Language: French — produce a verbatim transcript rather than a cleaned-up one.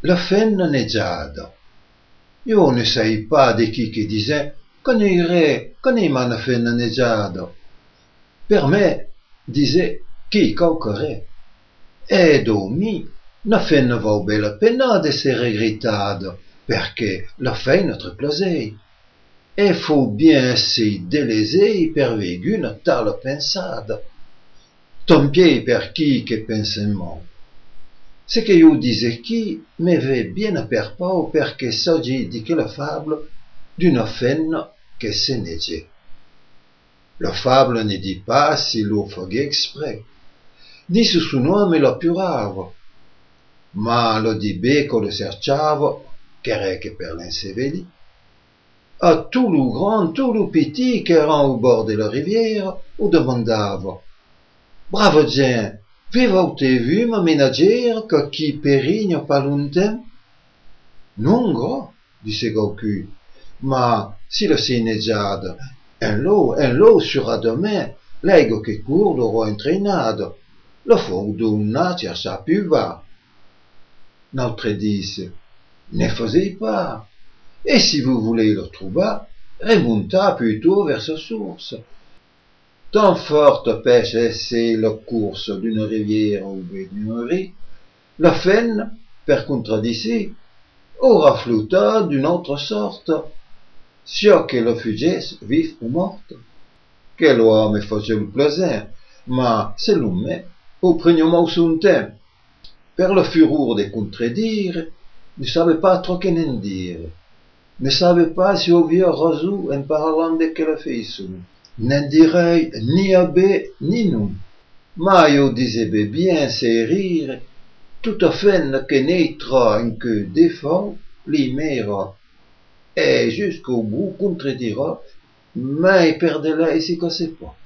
la fenne neggiada. Io ne sai pas de chi che disait qu'on irait, qu'on aima la fenne neggiada. Per me, disait chi cauquerait. E domi, la fenne vaut bella pena de se regrettada, perché la fei notre plaisait. E faut bien si délaisé per veguna tale pensada. Ton pied per chi che pensement. Ce que io disais qui me ve bien a per pau perché s'agit di che la fable d'une fenne che se neigeait. La fable ne dit pas si lo faguait exprès, ni su suo nome lo appurava, ma lo dit bé che lo cerciava, ch'era che per l'inseveli, a tout lo grand, tout lo petit qu'era au bord de la riviera, o demandava: Bravo gent, vivau-te vu ma ménagère que qui perigno pas longtemps? Non, gros, disse Gaucu, ma si la sei neggiada, un lot, un lot sera demain, l'aigo che court l'aurò entraînado, la fortuna chercha plus bas. Notre disse: Ne faisez pas, et si vous voulez le trouver, remonta plutôt vers sa source. Tant forte pêche c'est la course d'une rivière ou d'une riz, la fenne, per contradissi, aura flutta d'une autre sorte, sia che la fuggesse vif ou morte. Che l'uomo face le plaisir, ma selon me, au preniamo son temps. Per la fureur de contredire, ne savait pas trop que n'en dire, ne savait pas si ovia raison en parlant de que la feição. N'en dirai ni abe ni non, ma io disais bien c'est rire, tout à fait que naîtra en que défend l'imera, et jusqu'au bout contredira, mais perdela et s'y cassait pas.